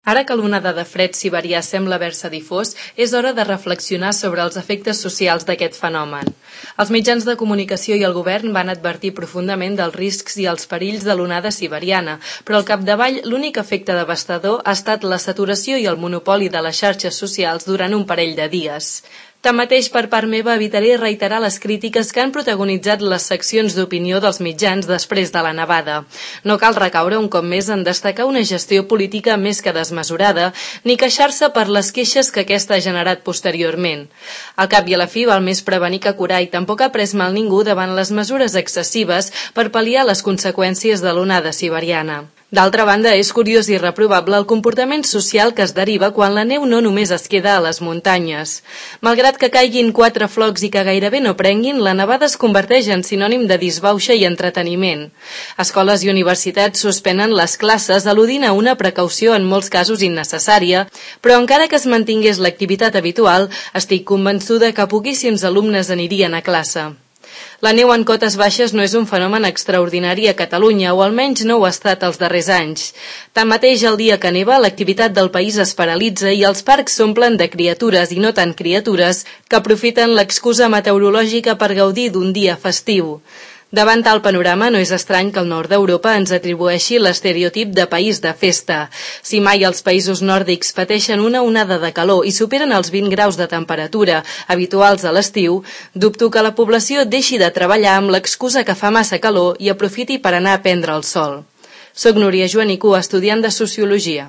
Ara que l'onada de fred siberià sembla haver-se difós, és hora de reflexionar sobre els efectes socials d'aquest fenomen. Els mitjans de comunicació i el govern van advertir profundament dels riscs i els perills de l'onada siberiana, però al capdavall l'únic efecte devastador ha estat la saturació i el monopoli de les xarxes socials durant un parell de dies. Tanmateix, per part meva, evitaré reiterar les crítiques que han protagonitzat les seccions d'opinió dels mitjans després de la nevada. No cal recaure un cop més en destacar una gestió política més que desmesurada, ni queixar-se per les queixes que aquesta ha generat posteriorment. Al cap i a la fi val més prevenir que curar i tampoc ha pres mal ningú davant les mesures excessives per pal·liar les conseqüències de l'onada siberiana. D'altra banda, és curiós i reprovable el comportament social que es deriva quan la neu no només es queda a les muntanyes. Malgrat que caiguin 4 flocs i que gairebé no prenguin, la nevada es converteix en sinònim de disbauxa i entreteniment. Escoles i universitats suspenen les classes al·ludint a una precaució en molts casos innecessària, però encara que es mantingués l'activitat habitual, estic convençuda que poquíssims alumnes anirien a classe. La neu en cotes baixes no és un fenomen extraordinari a Catalunya, o almenys no ho ha estat els darrers anys. Tanmateix, el dia que neva, l'activitat del país es paralitza i els parcs s'omplen de criatures i no tant criatures que aprofiten l'excusa meteorològica per gaudir d'un dia festiu. Davant tal panorama, no és estrany que el nord d'Europa ens atribueixi l'estereotip de país de festa. Si mai els països nòrdics pateixen una onada de calor i superen els 20 graus de temperatura habituals a l'estiu, dubto que la població deixi de treballar amb l'excusa que fa massa calor i aprofiti per anar a prendre el sol. Soc Núria Joanicú, estudiant de Sociologia.